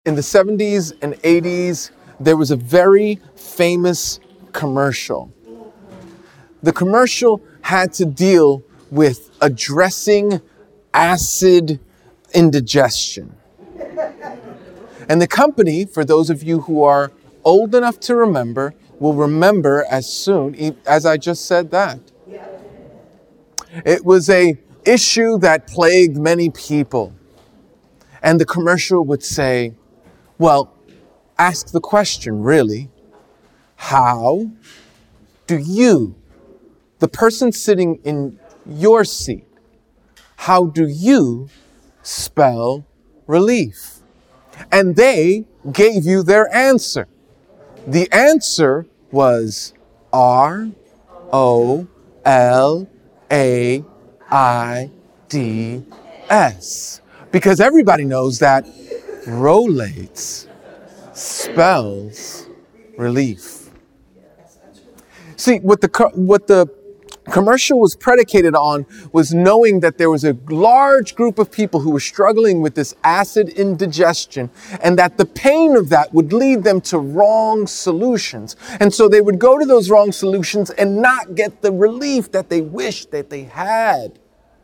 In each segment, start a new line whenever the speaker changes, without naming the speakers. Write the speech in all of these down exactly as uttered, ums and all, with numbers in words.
In the seventies and eighties, there was a very famous commercial. The commercial had to deal with addressing acid indigestion. And the company, for those of you who are old enough to remember, will remember as soon as I just said that. It was an issue that plagued many people. And the commercial would say, well, ask the question, really. How do you, the person sitting in your seat, how do you spell relief? And they gave you their answer. The answer was R O L A I D S. Because everybody knows that Rolaids spells relief. See, what the co- what the commercial was predicated on was knowing that there was a large group of people who were struggling with this acid indigestion, and that the pain of that would lead them to wrong solutions. And so they would go to those wrong solutions and not get the relief that they wished that they had.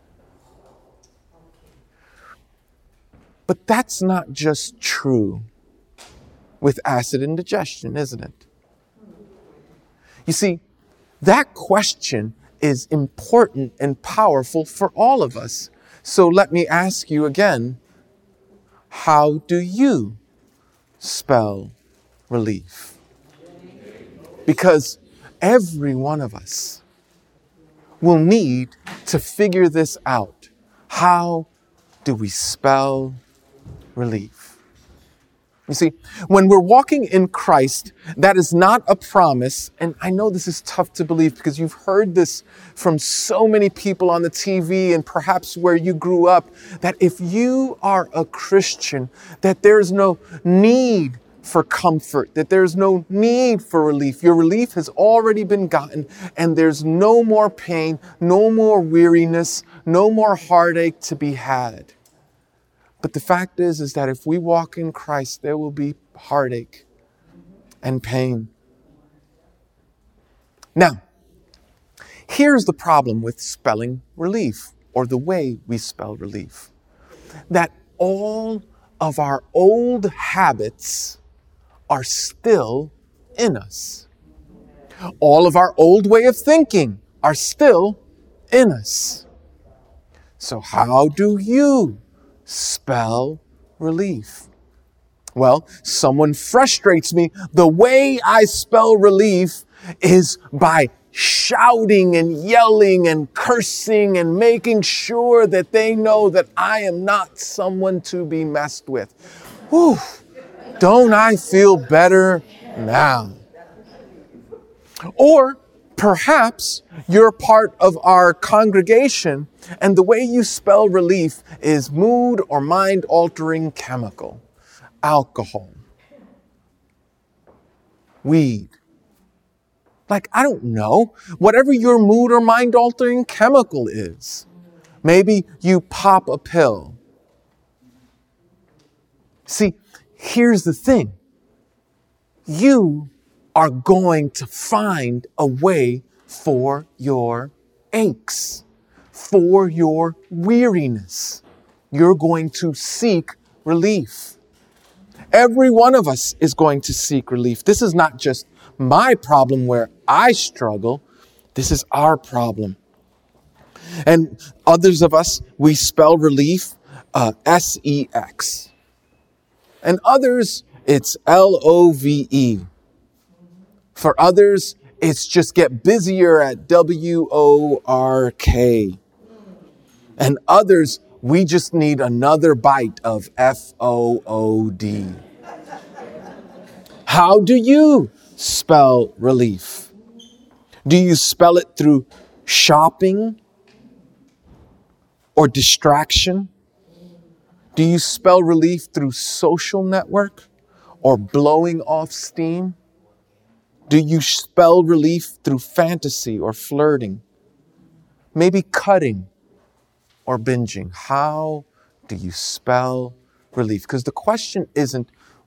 But that's not just true with acid indigestion, isn't it? You see, that question is important and powerful for all of us. So let me ask you again, how do you spell relief? Because every one of us will need to figure this out. How do we spell relief? You see, when we're walking in Christ, that is not a promise. And I know this is tough to believe because you've heard this from so many people on the T V and perhaps where you grew up, that if you are a Christian, that there's no need for comfort, that there's no need for relief. Your relief has already been gotten, and there's no more pain, no more weariness, no more heartache to be had. But the fact is, is that if we walk in Christ, there will be heartache and pain. Now, here's the problem with spelling relief, or the way we spell relief. That all of our old habits are still in us. All of our old way of thinking are still in us. So how do you spell relief? Well, someone frustrates me. The way I spell relief is by shouting and yelling and cursing and making sure that they know that I am not someone to be messed with. Whew, don't I feel better now? Or perhaps you're part of our congregation, and the way you spell relief is mood or mind-altering chemical, alcohol, weed. Like, I don't know, whatever your mood or mind-altering chemical is. Maybe you pop a pill. See, here's the thing. You are going to find a way for your aches, for your weariness. You're going to seek relief. Every one of us is going to seek relief. This is not just my problem where I struggle. This is our problem. And others of us, we spell relief uh, S E X. And others, it's L O V E. For others, it's just get busier at W O R K. And others, we just need another bite of F O O D. How do you spell relief? Do you spell it through shopping or distraction? Do you spell relief through social network or blowing off steam? Do you spell relief through fantasy or flirting? Maybe cutting or binging? How do you spell relief? Because the question isn't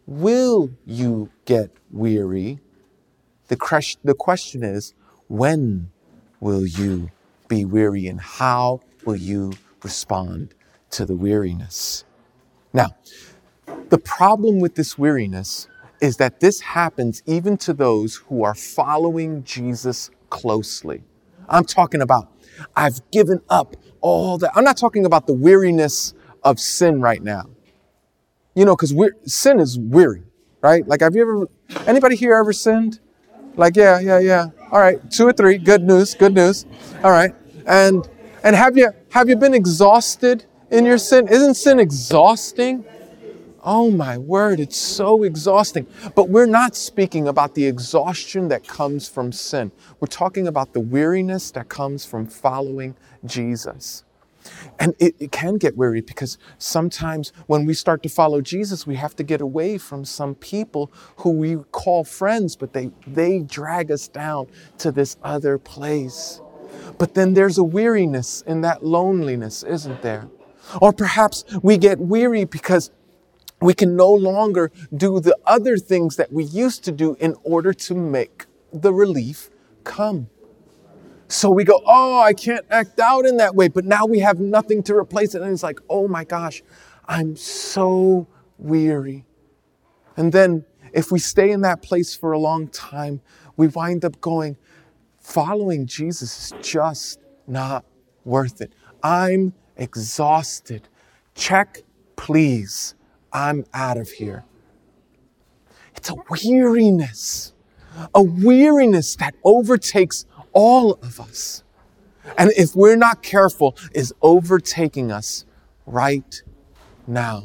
will you get weary? The, cres- the question is, when will you be weary, and how will you respond to the weariness? Now, the problem with this weariness is that this happens even to those who are following Jesus closely. I'm talking about, I've given up all that. I'm not talking about the weariness of sin right now. You know, because sin is weary, right? Like, have you ever, anybody here ever sinned? Like, yeah, yeah, yeah. All right, two or three. Good news, good news. All right. And and have you have you been exhausted in your sin? Isn't sin exhausting? Oh my word, it's so exhausting. But we're not speaking about the exhaustion that comes from sin. We're talking about the weariness that comes from following Jesus. And it, it can get weary because sometimes when we start to follow Jesus, we have to get away from some people who we call friends, but they, they drag us down to this other place. But then there's a weariness in that loneliness, isn't there? Or perhaps we get weary because we can no longer do the other things that we used to do in order to make the relief come. So we go, oh, I can't act out in that way, but now we have nothing to replace it. And it's like, oh my gosh, I'm so weary. And then if we stay in that place for a long time, we wind up going, following Jesus is just not worth it. I'm exhausted. Check, please. I'm out of here. It's a weariness, a weariness that overtakes all of us. And if we're not careful, is overtaking us right now.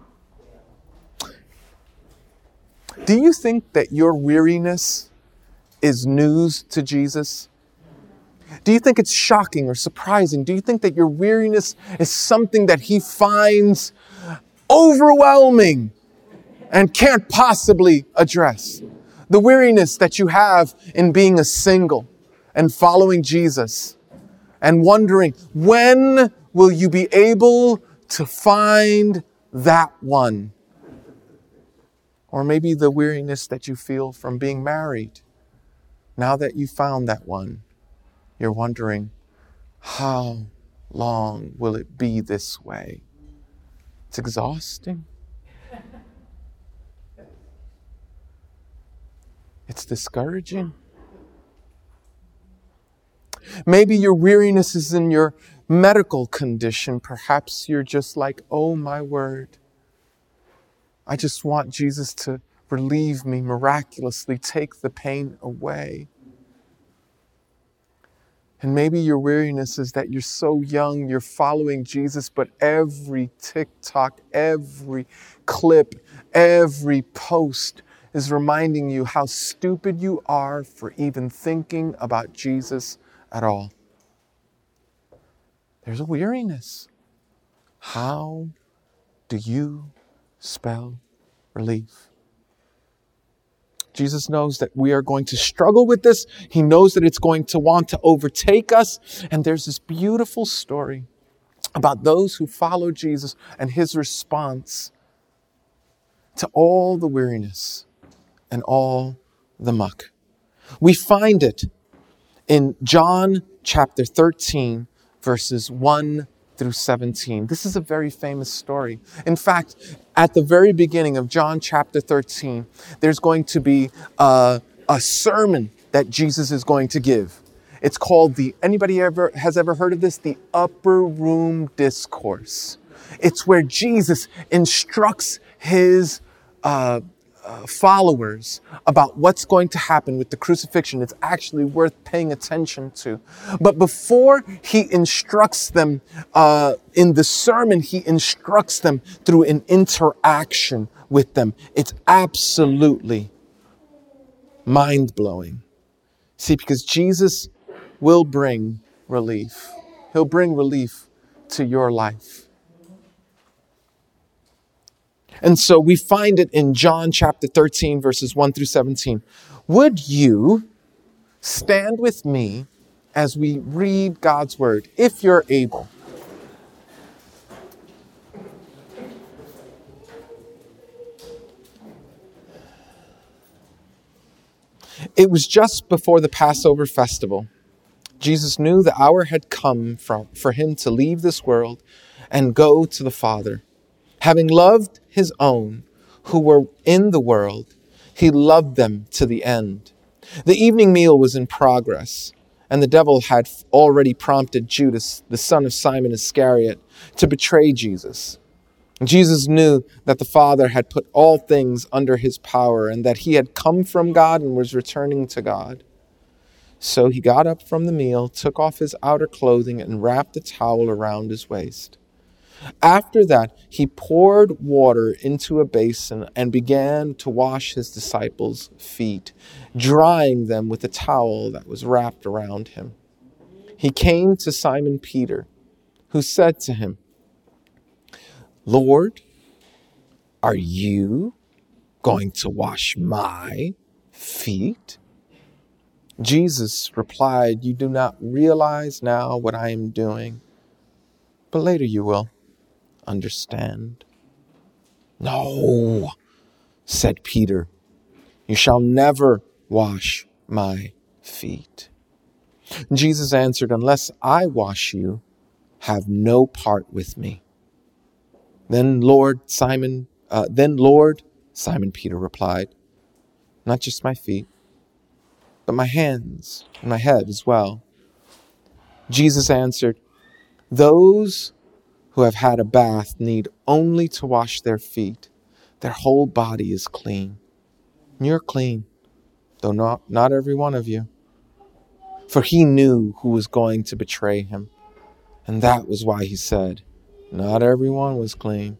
Do you think that your weariness is news to Jesus? Do you think it's shocking or surprising? Do you think that your weariness is something that he finds overwhelming and can't possibly address? The weariness that you have in being a single and following Jesus and wondering, when will you be able to find that one? Or maybe the weariness that you feel from being married. Now that you found that one, you're wondering, how long will it be this way? It's exhausting. It's discouraging. Maybe your weariness is in your medical condition. Perhaps you're just like, oh my word, I just want Jesus to relieve me miraculously, take the pain away. And maybe your weariness is that you're so young, you're following Jesus, but every TikTok, every clip, every post is reminding you how stupid you are for even thinking about Jesus at all. There's a weariness. How do you spell relief? Jesus knows that we are going to struggle with this. He knows that it's going to want to overtake us. And there's this beautiful story about those who follow Jesus and his response to all the weariness and all the muck. We find it in John chapter thirteen, verses one through seventeen. This is a very famous story. In fact, at the very beginning of John chapter thirteen, there's going to be a, a sermon that Jesus is going to give. It's called the, anybody ever has ever heard of this? The Upper Room Discourse. It's where Jesus instructs his uh, uh, followers about what's going to happen with the crucifixion. It's actually worth paying attention to. But before he instructs them uh, in the sermon, he instructs them through an interaction with them. It's absolutely mind-blowing. See, because Jesus will bring relief. He'll bring relief to your life. And so we find it in John chapter thirteen, verses one through seventeen. Would you stand with me as we read God's word, if you're able? It was just before the Passover festival. Jesus knew the hour had come from, for him to leave this world and go to the Father. Having loved his own who were in the world, he loved them to the end. The evening meal was in progress, and the devil had already prompted Judas, the son of Simon Iscariot, to betray Jesus. Jesus knew that the Father had put all things under his power and that he had come from God and was returning to God. So he got up from the meal, took off his outer clothing, and wrapped a towel around his waist. After that, he poured water into a basin and began to wash his disciples' feet, drying them with a towel that was wrapped around him. He came to Simon Peter, who said to him, "Lord, are you going to wash my feet?" Jesus replied, "You do not realize now what I am doing, but later you will understand." "No," said Peter, "you shall never wash my feet." Jesus answered, "Unless I wash you, have no part with me." Then Lord Simon, uh, then Lord, Simon Peter replied, "Not just my feet, but my hands and my head as well." Jesus answered, "Those who have had a bath need only to wash their feet. Their whole body is clean. You're clean, though not, not every one of you." For he knew who was going to betray him, and that was why he said, not everyone was clean.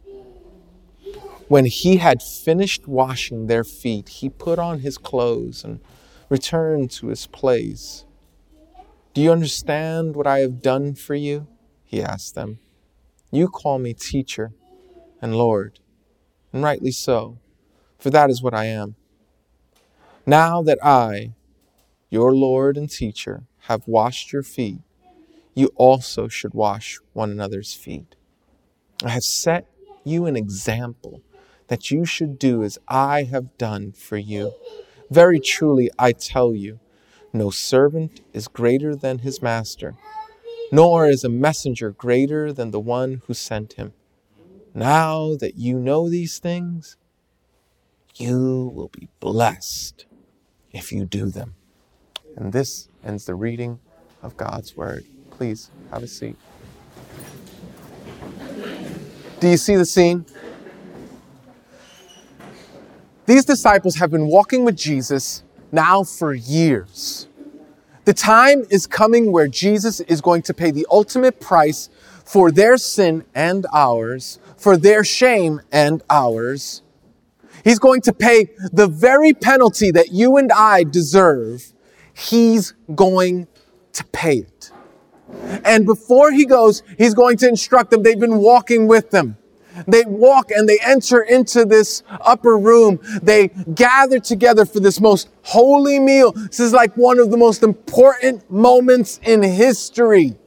When he had finished washing their feet, he put on his clothes and returned to his place. "Do you understand what I have done for you?" he asked them. "You call me teacher and Lord, and rightly so, for that is what I am. Now that I, your Lord and teacher, have washed your feet, you also should wash one another's feet. I have set you an example that you should do as I have done for you. Very truly, I tell you, no servant is greater than his master, nor is a messenger greater than the one who sent him. Now that you know these things, you will be blessed if you do them." And this ends the reading of God's word. Please have a seat. Do you see the scene? These disciples have been walking with Jesus now for years. The time is coming where Jesus is going to pay the ultimate price for their sin and ours, for their shame and ours. He's going to pay the very penalty that you and I deserve. He's going to pay it. And before he goes, he's going to instruct them. They've been walking with them. They walk and they enter into this upper room. They gather together for this most holy meal. This is like one of the most important moments in history.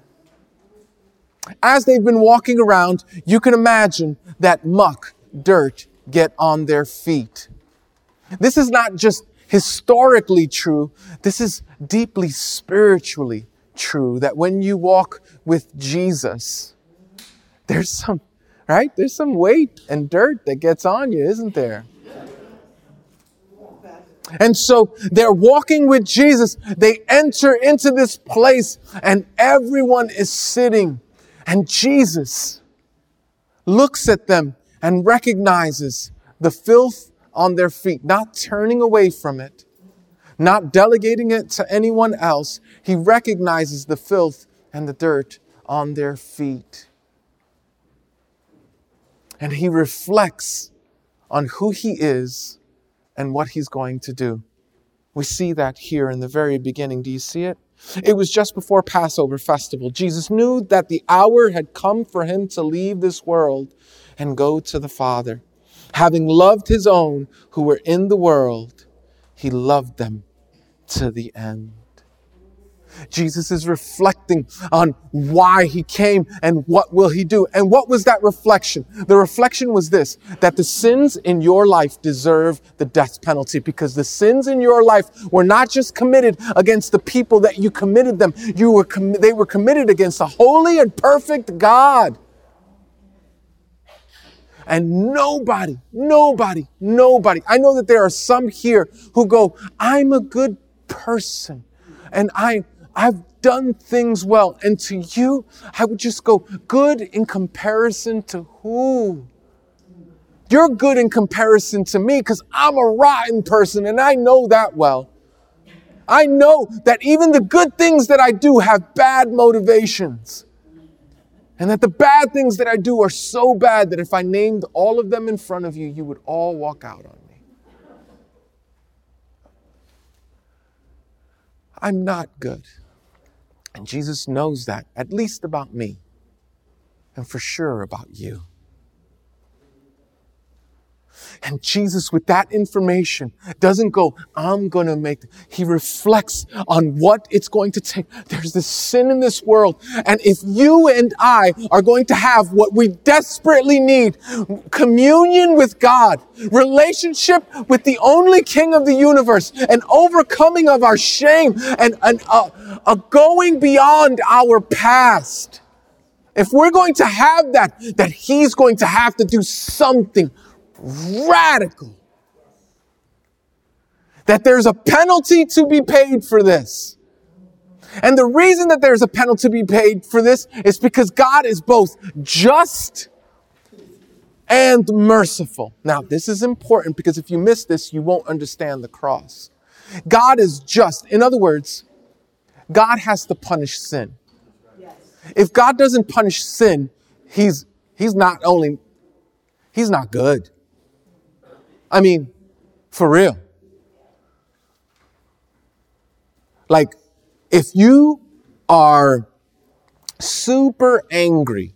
As they've been walking around, you can imagine that muck, dirt, get on their feet. This is not just historically true. This is deeply spiritually true, that when you walk with Jesus, there's some Right? There's some weight and dirt that gets on you, isn't there? And so they're walking with Jesus. They enter into this place and everyone is sitting. And Jesus looks at them and recognizes the filth on their feet, not turning away from it, not delegating it to anyone else. He recognizes the filth and the dirt on their feet. And he reflects on who he is and what he's going to do. We see that here in the very beginning. Do you see it? It was just before Passover festival. Jesus knew that the hour had come for him to leave this world and go to the Father. Having loved his own who were in the world, he loved them to the end. Jesus is reflecting on why he came and what will he do. And what was that reflection? The reflection was this, that the sins in your life deserve the death penalty, because the sins in your life were not just committed against the people that you committed them. You were com- they were committed against a holy and perfect God. And nobody, nobody, nobody. I know that there are some here who go, I'm a good person and I I've done things well. And to you, I would just go, good in comparison to who? You're good in comparison to me because I'm a rotten person and I know that well. I know that even the good things that I do have bad motivations. And that the bad things that I do are so bad that if I named all of them in front of you, you would all walk out on me. I'm not good. And Jesus knows that, at least about me, and for sure about you. And Jesus, with that information, doesn't go, I'm going to make, he reflects on what it's going to take. There's this sin in this world. And if you and I are going to have what we desperately need, communion with God, relationship with the only King of the universe, an overcoming of our shame, and, and a, a going beyond our past. If we're going to have that, that he's going to have to do something radical. That there's a penalty to be paid for this. And the reason that there's a penalty to be paid for this is because God is both just and merciful. Now, this is important because if you miss this, you won't understand the cross. God is just. In other words, God has to punish sin. If God doesn't punish sin, he's, he's not only, he's not good. I mean, for real. Like, if you are super angry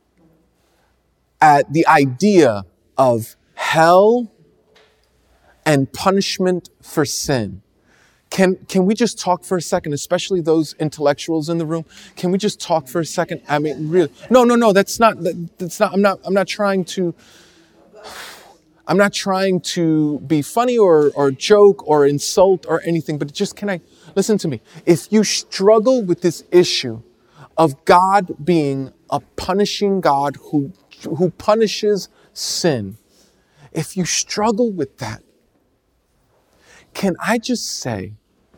at the idea of hell and punishment for sin, can, can we just talk for a second, especially those intellectuals in the room? Can we just talk for a second? I mean, really? No, no, no, that's not, that, that's not, I'm not, I'm not trying to... I'm not trying to be funny or, or joke or insult or anything, but just can I, listen to me. If you struggle with this issue of God being a punishing God who, who punishes sin, if you struggle with that, can I just say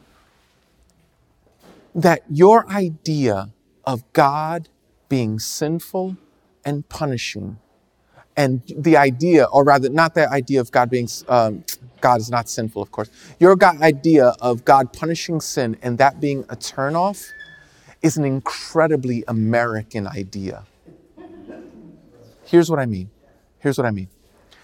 that your idea of God being sinful and punishing, and the idea, or rather not the idea of God being, um, God is not sinful, of course. Your God idea of God punishing sin and that being a turnoff is an incredibly American idea. Here's what I mean. Here's what I mean.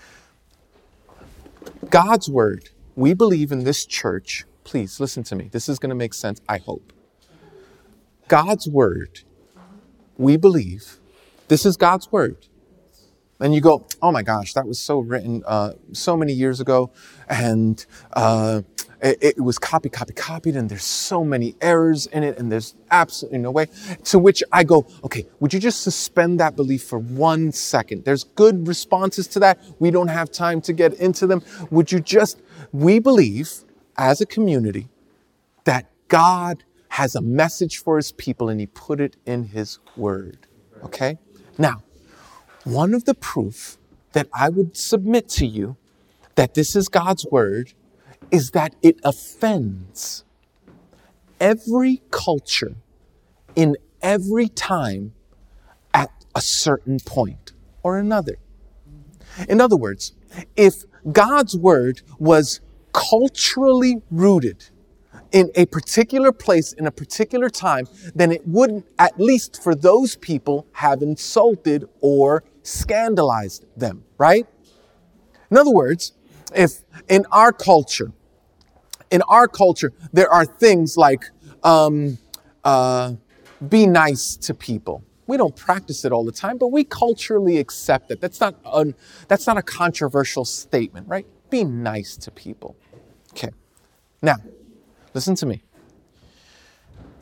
God's word, we believe in this church, please listen to me. This is going to make sense, I hope. God's word, we believe, this is God's word. And you go, oh my gosh, that was so written uh, so many years ago. And uh, it, it was copy, copy, copied. And there's so many errors in it. And there's absolutely no way. To which I go, okay, would you just suspend that belief for one second? There's good responses to that. We don't have time to get into them. Would you just, we believe as a community that God has a message for his people and he put it in his word. Okay? Now, one of the proof that I would submit to you that this is God's word is that it offends every culture in every time at a certain point or another. In other words, if God's word was culturally rooted in a particular place, in a particular time, then it wouldn't, at least for those people, have insulted or scandalized them, right? In other words, if in our culture, in our culture, there are things like um, uh, be nice to people. We don't practice it all the time, but we culturally accept it. That's not un, that's not a controversial statement, right? Be nice to people. Okay. Now, listen to me.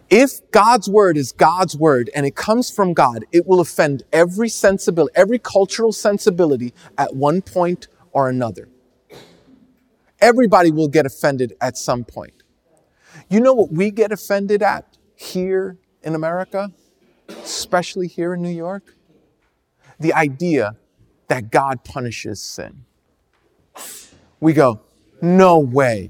If God's word is God's word and it comes from God, it will offend every sensibility, every cultural sensibility at one point or another. Everybody will get offended at some point. You know what we get offended at here in America, especially here in New York? The idea that God punishes sin. We go, no way.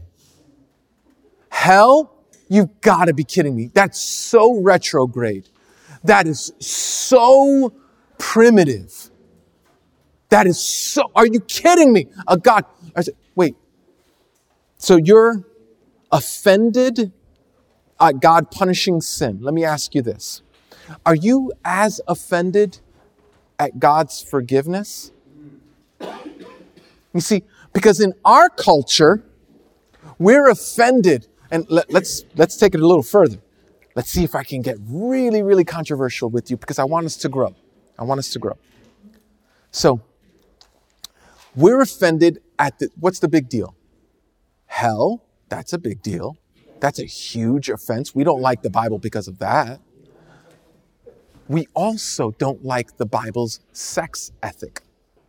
Hell? You've got to be kidding me. That's so retrograde. That is so primitive. That is so, are you kidding me? A God, I said, wait, so you're offended at God punishing sin. Let me ask you this. Are you as offended at God's forgiveness? You see, because in our culture, we're offended. And let, let's let's take it a little further. Let's see if I can get really, really controversial with you because I want us to grow. I want us to grow. So, we're offended at the, what's the big deal? Hell, that's a big deal. That's a huge offense. We don't like the Bible because of that. We also don't like the Bible's sex ethic.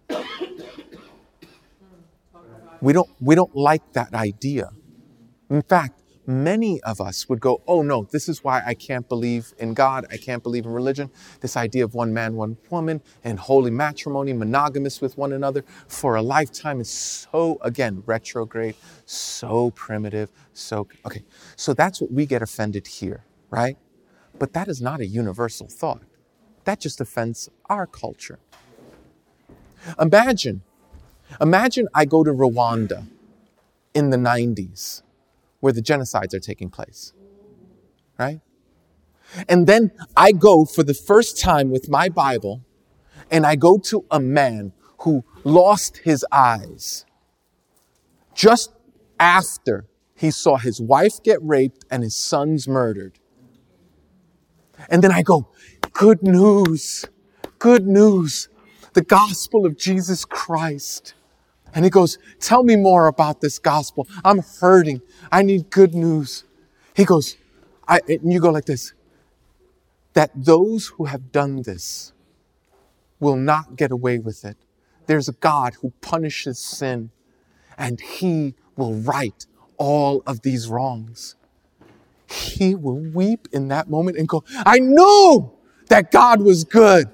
We don't, we don't like that idea. In fact, many of us would go, oh no, this is why I can't believe in God. I can't believe in religion. This idea of one man, one woman, and holy matrimony, monogamous with one another for a lifetime is so, again, retrograde, so primitive, so, okay. So that's what we get offended here, right? But that is not a universal thought. That just offends our culture. Imagine, imagine I go to Rwanda in the nineties, where the genocides are taking place, right? And then I go for the first time with my Bible, and I go to a man who lost his eyes just after he saw his wife get raped and his sons murdered. And then I go, good news, good news, the gospel of Jesus Christ. And he goes, tell me more about this gospel. I'm hurting. I need good news. He goes, I, and you go like this, that those who have done this will not get away with it. There's a God who punishes sin, and he will right all of these wrongs. He will weep in that moment and go, I knew that God was good.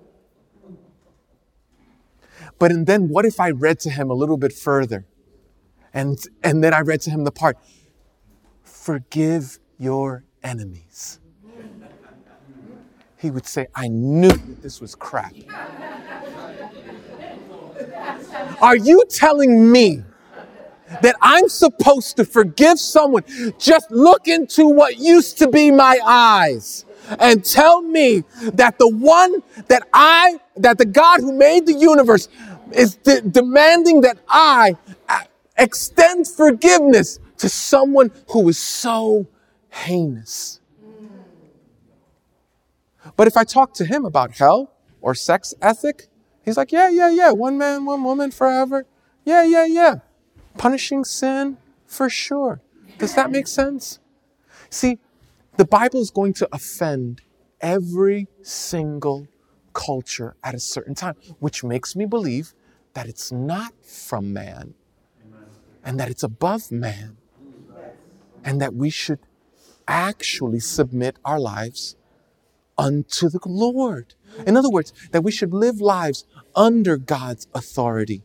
But and then what if I read to him a little bit further? And, and then I read to him the part, forgive your enemies. He would say, I knew that this was crap. Are you telling me that I'm supposed to forgive someone? Just look into what used to be my eyes and tell me that the one that I, that the God who made the universe is de- demanding that I extend forgiveness to someone who is so heinous. But if I talk to him about hell or sex ethic, he's like, yeah, yeah, yeah, one man, one woman forever. Yeah, yeah, yeah. Punishing sin, for sure. Does that make sense? See, the Bible is going to offend every single culture at a certain time, which makes me believe that it's not from man and that it's above man and that we should actually submit our lives unto the Lord. In other words, that we should live lives under God's authority.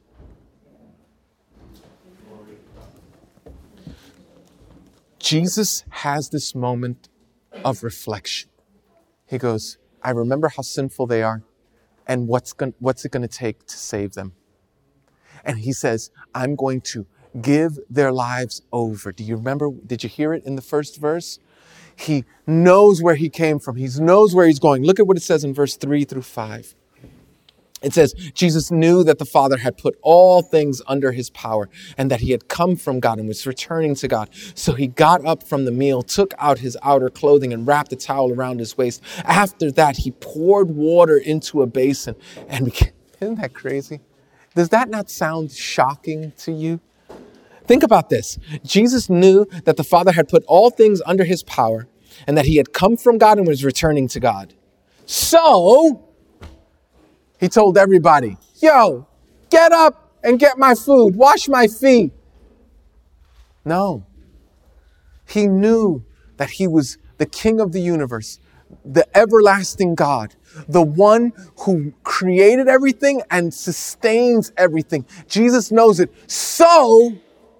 Jesus has this moment of reflection. He goes, I remember how sinful they are and what's going, what's it going to take to save them. And he says, I'm going to give their lives over. Do you remember? Did you hear it in the first verse? He knows where he came from. He knows where he's going. Look at what it says in verse three through five. It says, Jesus knew that the Father had put all things under his power and that he had come from God and was returning to God. So he got up from the meal, took out his outer clothing and wrapped a towel around his waist. After that, he poured water into a basin. And began, isn't that crazy? Does that not sound shocking to you? Think about this. Jesus knew that the Father had put all things under his power and that he had come from God and was returning to God. So he told everybody, yo, get up and get my food, wash my feet. No. He knew that he was the king of the universe, the everlasting God, the one who created everything and sustains everything. Jesus knows it. So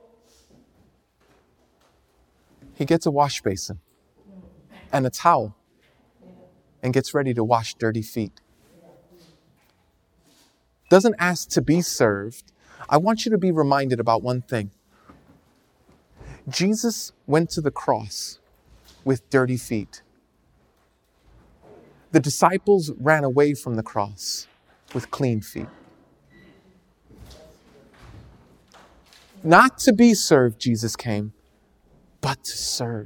he gets a wash basin and a towel and gets ready to wash dirty feet. Doesn't ask to be served. I want you to be reminded about one thing. Jesus went to the cross with dirty feet. The disciples ran away from the cross with clean feet. Not to be served, Jesus came, but to serve.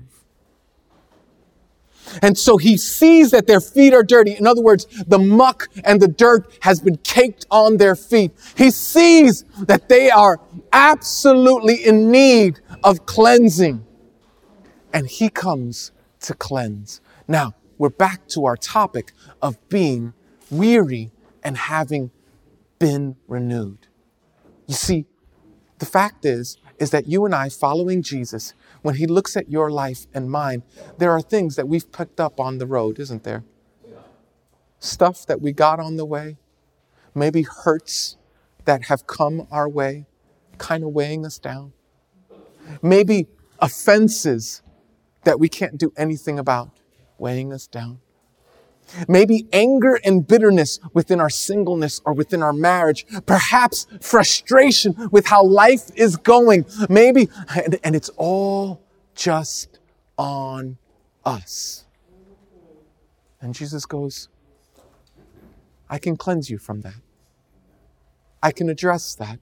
And so he sees that their feet are dirty. In other words, the muck and the dirt has been caked on their feet. He sees that they are absolutely in need of cleansing. And he comes to cleanse. Now, we're back to our topic of being weary and having been renewed. You see, the fact is, is that you and I, following Jesus, when he looks at your life and mine, there are things that we've picked up on the road, isn't there? Stuff that we got on the way, maybe hurts that have come our way, kind of weighing us down. Maybe offenses that we can't do anything about, weighing us down. Maybe anger and bitterness within our singleness or within our marriage. Perhaps frustration with how life is going. Maybe, and, and it's all just on us. And Jesus goes, I can cleanse you from that. I can address that.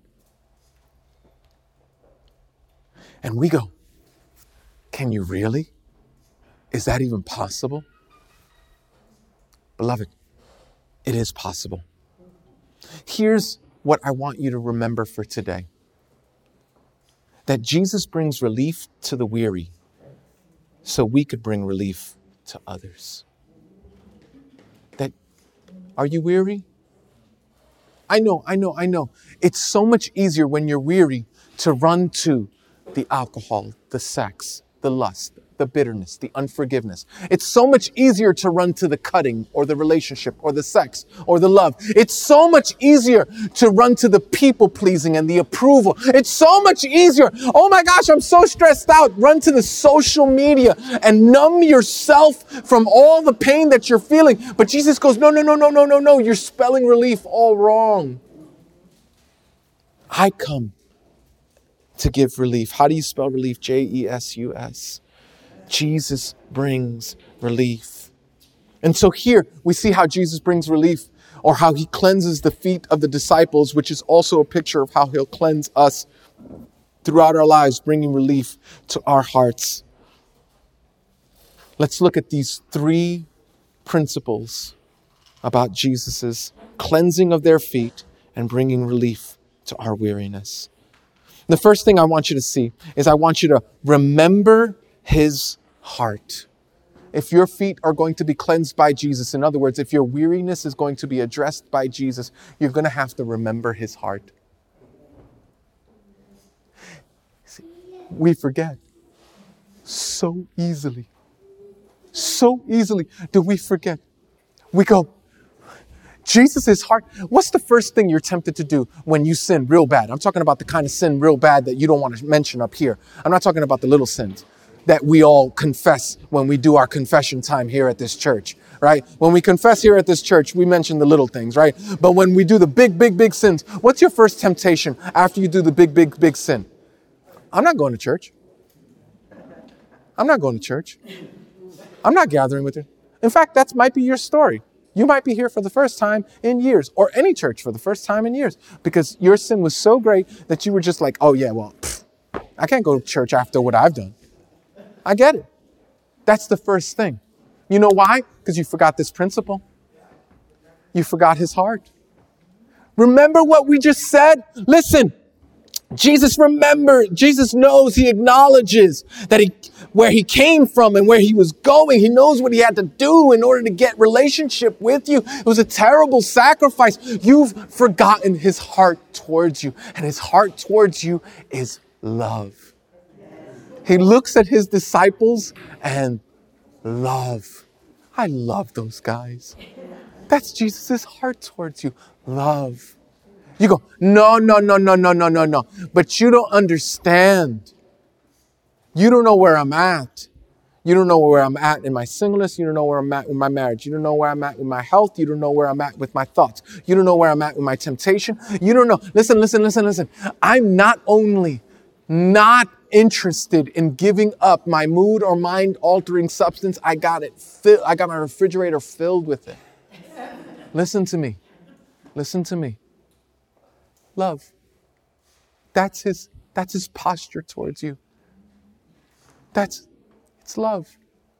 And we go, can you really? Is that even possible? Beloved, it is possible. Here's what I want you to remember for today. That Jesus brings relief to the weary so we could bring relief to others. That, are you weary? I know, I know, I know. It's so much easier when you're weary to run to the alcohol, the sex, the lust, the bitterness, the unforgiveness. It's so much easier to run to the cutting or the relationship or the sex or the love. It's so much easier to run to the people pleasing and the approval. It's so much easier. Oh my gosh, I'm so stressed out. Run to the social media and numb yourself from all the pain that you're feeling. But Jesus goes, no, no, no, no, no, no, no. You're spelling relief all wrong. I come to give relief. How do you spell relief? J E S U S. Jesus brings relief. And so here we see how Jesus brings relief, or how he cleanses the feet of the disciples, which is also a picture of how he'll cleanse us throughout our lives, bringing relief to our hearts. Let's look at these three principles about Jesus's cleansing of their feet and bringing relief to our weariness. The first thing I want you to see is I want you to remember his heart. If your feet are going to be cleansed by Jesus, in other words, if your weariness is going to be addressed by Jesus, you're going to have to remember his heart. See, we forget so easily. So easily do we forget. We go, Jesus' heart. What's the first thing you're tempted to do when you sin real bad? I'm talking about the kind of sin real bad that you don't want to mention up here. I'm not talking about the little sins that we all confess when we do our confession time here at this church, right? When we confess here at this church, we mention the little things, right? But when we do the big, big, big sins, what's your first temptation after you do the big, big, big sin? I'm not going to church. I'm not going to church. I'm not gathering with you. In fact, that might be your story. You might be here for the first time in years, or any church for the first time in years, because your sin was so great that you were just like, oh yeah, well, pff, I can't go to church after what I've done. I get it. That's the first thing. You know why? Because you forgot this principle. You forgot his heart. Remember what we just said? Listen, Jesus remember, Jesus knows, he acknowledges that he, where he came from and where he was going. He knows what he had to do in order to get relationship with you. It was a terrible sacrifice. You've forgotten his heart towards you, and his heart towards you is love. He looks at his disciples and love. I love those guys. That's Jesus' heart towards you. Love. You go, no, no, no, no, no, no, no, no. But you don't understand. You don't know where I'm at. You don't know where I'm at in my singleness. You don't know where I'm at with my marriage. You don't know where I'm at with my health. You don't know where I'm at with my thoughts. You don't know where I'm at with my temptation. You don't know. Listen, listen, listen, listen. I'm not only not interested in giving up my mood or mind altering substance. I got it. Fill, I got my refrigerator filled with it. Listen to me. Listen to me. Love. That's his, that's his posture towards you. That's, it's love.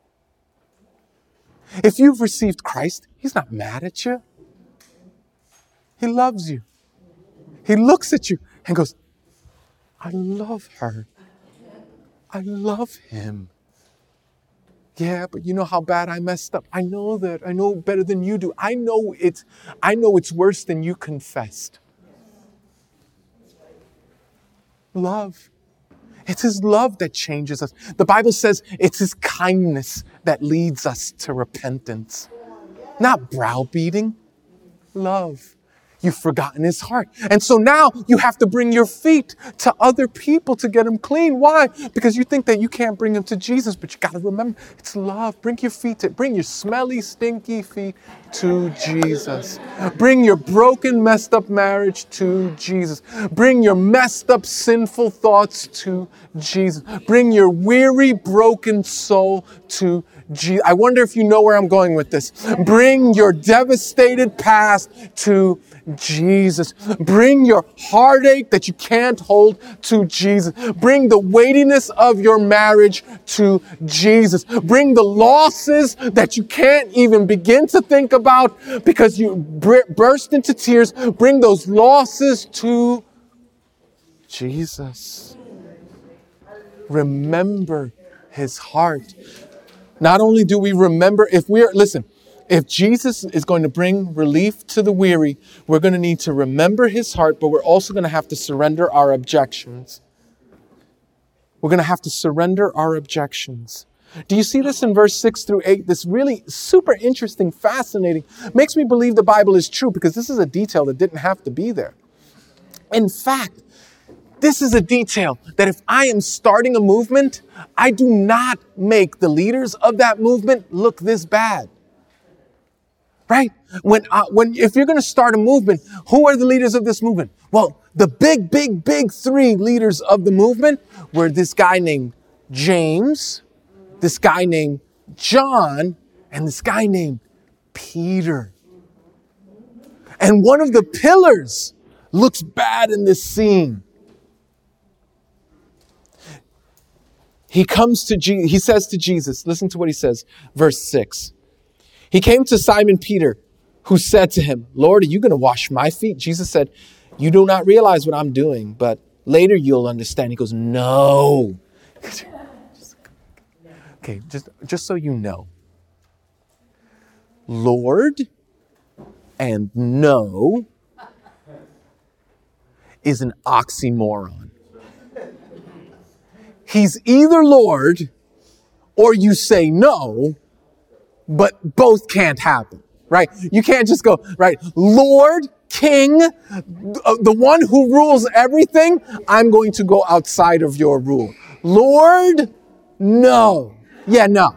If you've received Christ, he's not mad at you. He loves you. He looks at you and goes, I love her. I love him. Yeah, but you know how bad I messed up. I know that. I know better than you do. I know it's, I know it's worse than you confessed. Love. It's his love that changes us. The Bible says it's his kindness that leads us to repentance. Not browbeating. Love. You've forgotten his heart. And so now you have to bring your feet to other people to get them clean. Why? Because you think that you can't bring them to Jesus, but you got to remember, it's love. Bring your feet to, bring your smelly, stinky feet to Jesus. Bring your broken, messed up marriage to Jesus. Bring your messed up, sinful thoughts to Jesus. Bring your weary, broken soul to Jesus. I wonder if you know where I'm going with this. Bring your devastated past to Jesus. Bring your heartache that you can't hold to Jesus. Bring the weightiness of your marriage to Jesus. Bring the losses that you can't even begin to think about because you burst into tears. Bring those losses to Jesus. Remember his heart. Not only do we remember, if we're, listen, if Jesus is going to bring relief to the weary, we're going to need to remember his heart, but we're also going to have to surrender our objections. We're going to have to surrender our objections. Do you see this in verse six through eight? This really super interesting, fascinating, makes me believe the Bible is true because this is a detail that didn't have to be there. In fact, this is a detail that if I am starting a movement, I do not make the leaders of that movement look this bad. Right? When, uh, when, if you're going to start a movement, who are the leaders of this movement? Well, the big, big, big three leaders of the movement were this guy named James, this guy named John, and this guy named Peter. And one of the pillars looks bad in this scene. He comes to Jesus, he says to Jesus, listen to what he says, verse six. He came to Simon Peter, who said to him, Lord, are you going to wash my feet? Jesus said, you do not realize what I'm doing, but later you'll understand. He goes, no. Okay, just, just so you know, Lord and no is an oxymoron. He's either Lord or you say no, but both can't happen, right? You can't just go, right, Lord, King, the one who rules everything, I'm going to go outside of your rule. Lord, no. Yeah, no.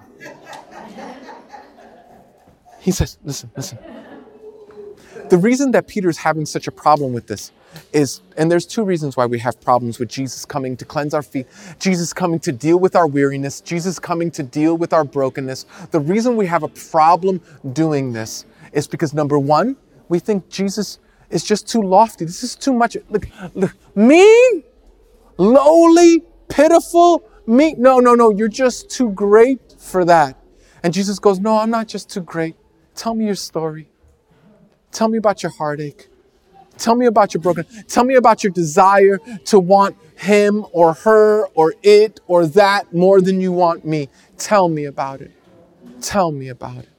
He says, listen, listen. The reason that Peter's having such a problem with this is, and there's two reasons why we have problems with Jesus coming to cleanse our feet, Jesus coming to deal with our weariness, Jesus coming to deal with our brokenness. The reason we have a problem doing this is because, number one, we think Jesus is just too lofty. This is too much. Look, look, me? Lowly, pitiful, me? No, no, no, you're just too great for that. And Jesus goes, no, I'm not just too great. Tell me your story. Tell me about your heartache. Tell me about your broken. Tell me about your desire to want him or her or it or that more than you want me. Tell me about it. Tell me about it.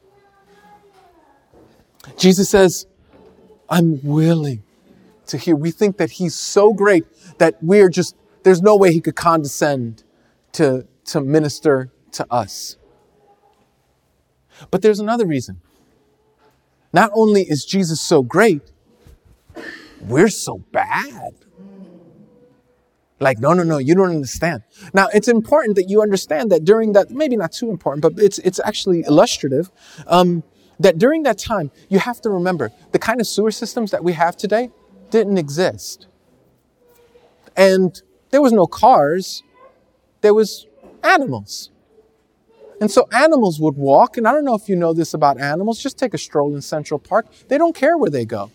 Jesus says, I'm willing to hear. We think that he's so great that we're just, there's no way he could condescend to, to minister to us. But there's another reason. Not only is Jesus so great, we're so bad. Like, no, no, no, you don't understand. Now, it's important that you understand that during that, maybe not too important, but it's it's actually illustrative, um, that during that time, you have to remember, the kind of sewer systems that we have today didn't exist. And there was no cars, there was animals. And so animals would walk, and I don't know if you know this about animals, just take a stroll in Central Park. They don't care where they go.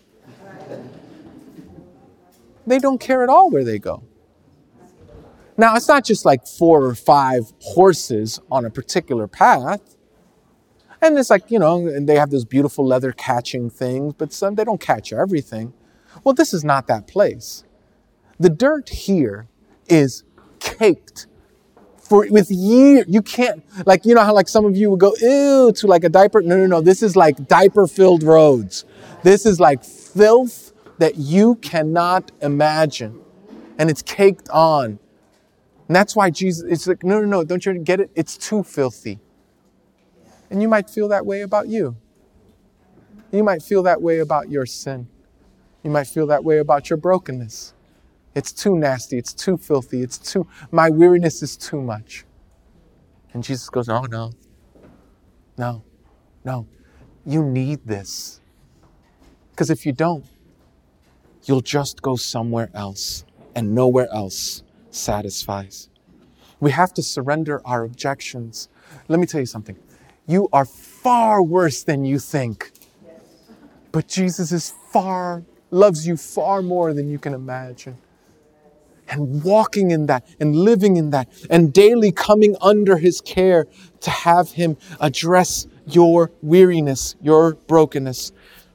They don't care at all where they go. Now, it's not just like four or five horses on a particular path. And it's like, you know, and they have those beautiful leather catching things, but some, they don't catch everything. Well, this is not that place. The dirt here is caked for with years. You can't, like, you know how like some of you would go, ew, to like a diaper. No, no, no. This is like diaper-filled roads. This is like filth that you cannot imagine. And it's caked on. And that's why Jesus, it's like, no, no, no, don't you get it? It's too filthy. And you might feel that way about you. You might feel that way about your sin. You might feel that way about your brokenness. It's too nasty. It's too filthy. It's too, my weariness is too much. And Jesus goes, oh, no, no, no. You need this. Because if you don't, you'll just go somewhere else, and nowhere else satisfies. We have to surrender our objections. Let me tell you something. You are far worse than you think. But Jesus is far, loves you far more than you can imagine. And walking in that, and living in that, and daily coming under his care to have him address your weariness, your brokenness.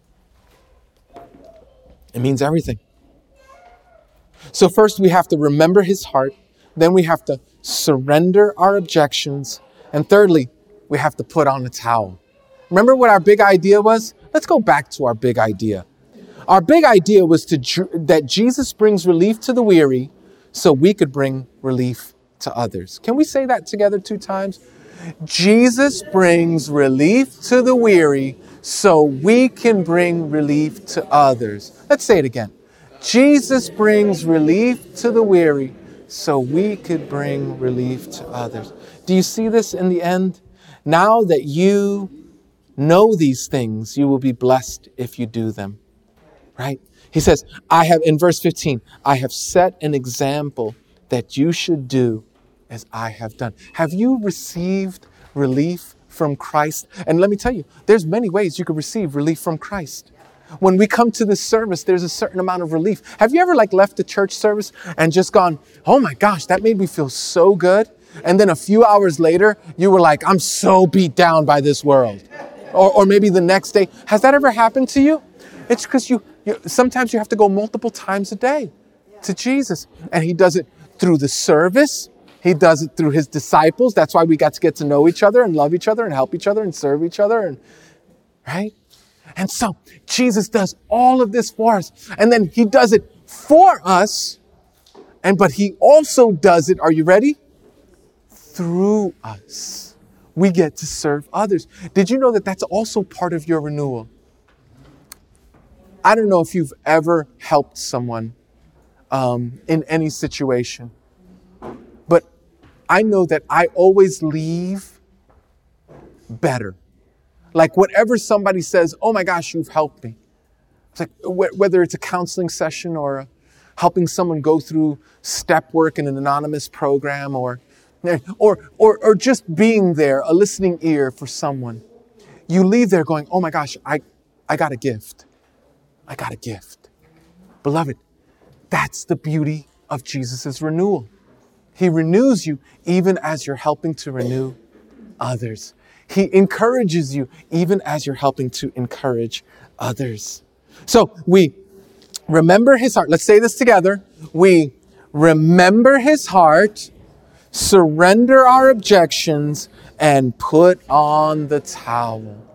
It means everything. So first we have to remember his heart. Then we have to surrender our objections. And thirdly, we have to put on a towel. Remember what our big idea was? Let's go back to our big idea. Our big idea was to that Jesus brings relief to the weary so we could bring relief to others. Can we say that together two times? Jesus brings relief to the weary so we can bring relief to others. Let's say it again. Jesus brings relief to the weary so we could bring relief to others. Do you see this in the end? Now that you know these things, you will be blessed if you do them. Right? He says, I have, in verse fifteen, I have set an example that you should do as I have done. Have you received relief from Christ? And let me tell you, there's many ways you can receive relief from Christ. When we come to this service, there's a certain amount of relief. Have you ever like left a church service and just gone, oh my gosh, that made me feel so good. And then a few hours later, you were like, I'm so beat down by this world. Or, or maybe the next day. Has that ever happened to you? It's because you, you, sometimes you have to go multiple times a day to Jesus. And he does it through the service. He does it through his disciples. That's why we got to get to know each other and love each other and help each other and serve each other. And right? And so Jesus does all of this for us. And then he does it for us. And but he also does it, are you ready? Through us. We get to serve others. Did you know that that's also part of your renewal? I don't know if you've ever helped someone um, in any situation, but I know that I always leave better. Like whatever somebody says, oh my gosh, you've helped me. It's like wh- whether it's a counseling session or helping someone go through step work in an anonymous program or, or, or, or just being there, a listening ear for someone. You leave there going, oh my gosh, I, I got a gift. I got a gift. Beloved, that's the beauty of Jesus' renewal. He renews you even as you're helping to renew others. He encourages you even as you're helping to encourage others. So we remember his heart. Let's say this together. We remember his heart, surrender our objections, and put on the towel.